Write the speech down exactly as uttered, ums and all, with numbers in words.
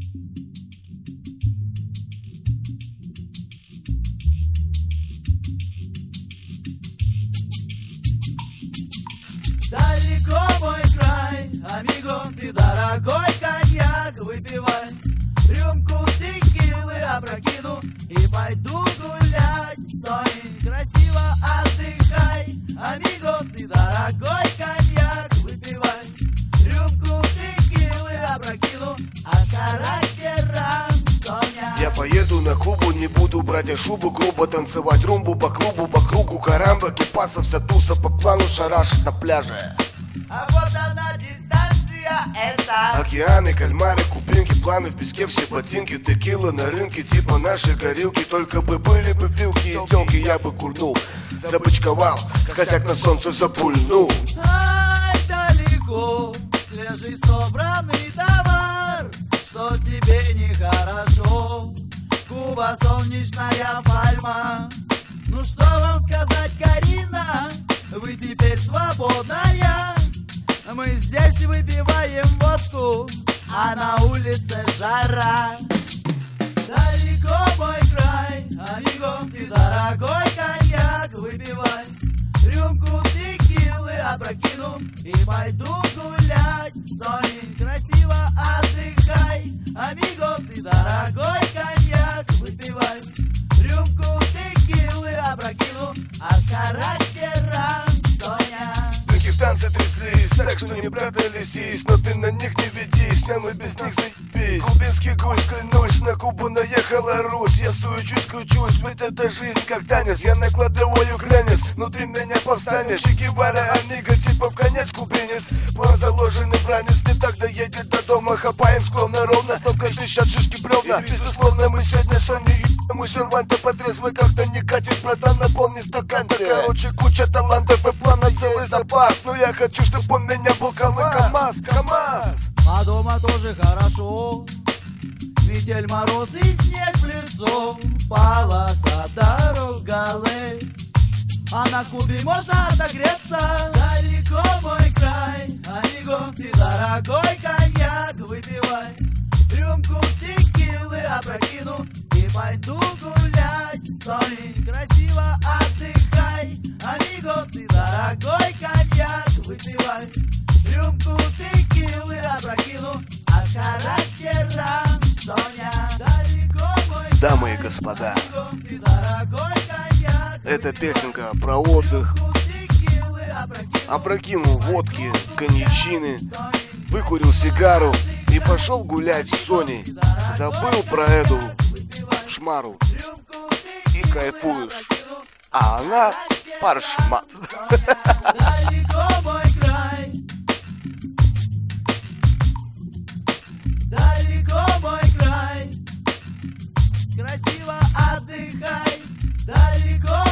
Далеко мой край, амиго, ты дорогой коньяк выпивай. Рюмку текилы опрокину и пойду гулять с Соней. Красиво отдыхай, амиго, ты дорогой коньяк выпивай. Рюмку текилы опрокину, а с характером Соня. Я поеду на Кубу, не буду брать я шубу, грубо танцевать румбу по кругу, по кругу карамба, кипаса, вся туса по плану шарашит на пляже. А вот она дистанция, это Океаны, кальмары, купинки, планы в песке, все ботинки, текила на рынке, типа наши горилки. Только бы были бы филки и телки, я бы курнул, забычковал, косяк на солнце запульнул. Ай, далеко, свежий собранный товар, что ж тебе нехорошо? Куба, солнечная пальма. Ну что вам сказать, Карина, вы теперь свободная. Мы здесь выпиваем водку, а на улице жара. Далеко мой край, амиго, ты дорогой коньяк выпивай. Рюмку текилы опрокину и пойду гулять с Соней. Красиво отдыхай, амиго, ты дорогой коньяк выпивай. Рюмку текилы опрокину, а с характером Соня. Руки в танце тряслись, так что не прятались, но ты на них не ведись, нам и без них заебись. Кубинский гусь, клянусь, на Кубу наехала Русь. Я суечусь, кручусь, ведь это жизнь как танец. Я на кладовую глянец, внутри меня повстанешь. Че Гевара, амиго, типа в конец кубинец. План заложенный в ранец, не так доедет до дома. Хапаем склонно ровно, только трещат шишки бревна. Безусловно, мы сегодня Сони ему серванта потрезвый как-то не катит, братан, наполни стакан. Да, короче, куча талантов и плана, целый запас. Но я хочу, чтобы у меня был КамАЗ, КамАЗ. А дома тоже хорошо, метель, мороз и снег в лицо. Полоса дорог голых, а на Кубе можно отогреться. Далеко мой край, амиго, ты дорогой коньяк выпивай. Рюмку текилы опрокину и пойду гулять с Соней. Красиво отдыхай, амиго, ты дорогой коньяк выпивай. Рюмку текилы опрокину, а с характером Соня. Далеко мой край, Дамы и господа, амиго, ты дорогой коньяк эта выпивай. песенка про отдых. Рюмку текилы опрокину, Опрокинул водки, коньячины, выкурил сигару и пошел гулять с Соней. Забыл про эту шмару и кайфуешь, а она паршмат. Далеко мой край, далеко мой край, красиво отдыхай. Далеко